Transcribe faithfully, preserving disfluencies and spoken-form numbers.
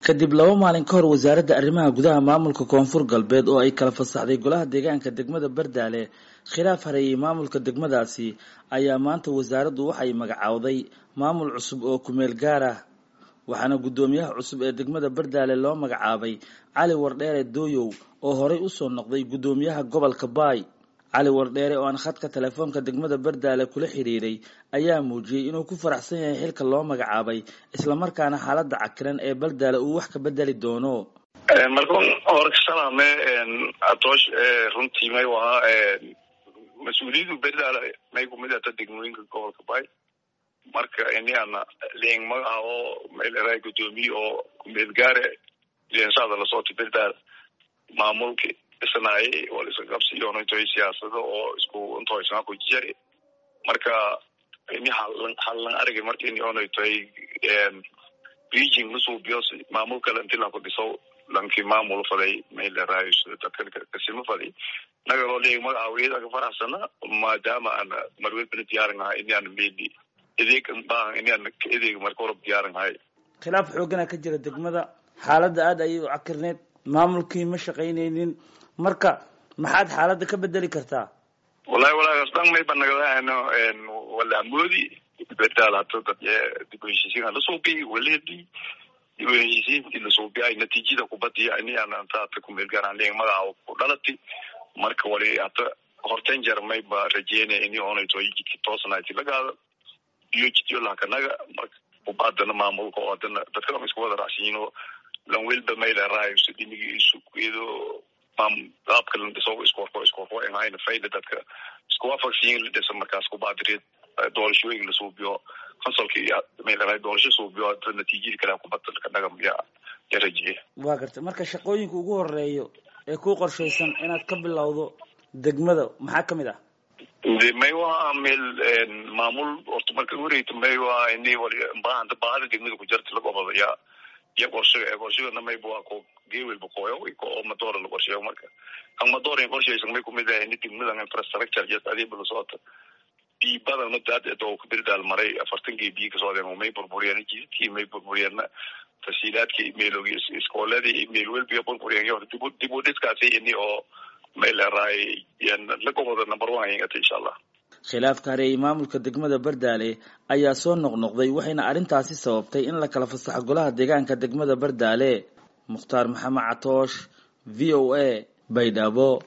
kadib laba maalin ka hor wasaaradda arrimaha gudaha maamulka koonfur galbeed oo ay kala fasaxday golaha deegaanka degmada Bardaale khilaaf hareeyay maamulka degmadaasi ayaa maanta wasaaraddu waxay magacaawday maamul cusub oo ku meel gaar ah waxaana gudoomiyaha cusub ee degmada Bardaale loo magacaabay Cali Wardheere Dooyow oo horey u soo noqday gudoomiyaha gobolka Baay Cali Wardheere oo aan khadka telefoonka degmada Bardaale kula xiriiray ayaa muujiyay inuu ku faraxsan yahay xilka loo magacaabay isla markaana xaaladda cakiran ee Bardaale uu wax ka bedeli doono markaan horksanaame atoosh runtii may waa mas'uuliyadu Bardaale may ku mid ah degmooyinka gobolka Baay marka inaan leen magacaabo meel ay gudoomiye oo ku meel gaare leensada la soo Bardaale maamulka isnaay oo la qabsiyo oo inta siyaasado oo isku inta isna ku jiray marka in halan halan aragay markii in oo tay een Beijing soo biyosi maamulka la inta la ku dhiso lankii maamul faday meel raayis dadka ka sima faday naga loo leeyahay magacaawida ka faraxsana maadaama ana marwil bin diyaarinahay in aan meedi ideeg baan in aan ideeg markoo rab diyaarinahay khilaaf xoogana ka jira degmada xaaladda aad ay u cakirneed maamulkii ma shaqaynaynin marka maxaad xaaladda ka bedeli kartaa wallahi wallahi astaan may banagadaano een wala moodi Bardaale hada dad dib u heshiisiin la soo bi waleedi dib u heshiisiin la soo bi ay natiijada ku badiya in aan taata ku meel gaar aan leeyahay magaca ku dhalatay marka wali hada horteen jarmay ba rajeynay in oo ay tooyiki toosnaati laga iyo jidyo la kanaga marka u baadana maamulka oo dadka isku wada raacsiino lan welba meel raayis dinigi isu kuido am qaabka la soo isku qorko isku qorko in ayna fayda dadka isku waafaqsiin la dhiso markaas ku baadreed doorashooyin la soo biyo consulkii meel ay doorasho soo biyo natiijada kala ku badal ka dhaga ya yarajiye waa gartay marka shaqooyinka ugu horeeyo ee ku qorsheysan inaad ka bilowdo degmada maxaa kamid ah may waa meel maamul horta marka wareegto may waa inay wali baahda baahda degmada ku jirta lagu qabaya ya qorshe qorsheena may baa ko geewil boqoyo oo motor la qorsheeyo marka kan motor in qorsheysan may ku mid ah in degmada infrastructure jad adii bal soo bi badan ma dad oo ku Bardaale maray afartan gebi ka soo deemo may burburiyeen jidkii may burburiyeen tasiilaadkii emailogis iskooladii email welbiga burburiyeen iyo dib dib u dhiskaasay inii oo meel raay yan la go'do number one insha Allah khilaafka hareeyay maamulka degmada Bardaale ayaa soo noqnoqday waxayna arintaasi sababtay in la kala fasaxo golaha deegaanka degmada Bardaale Mukhtaar Maxamed Catoosh V O A Baydhabo.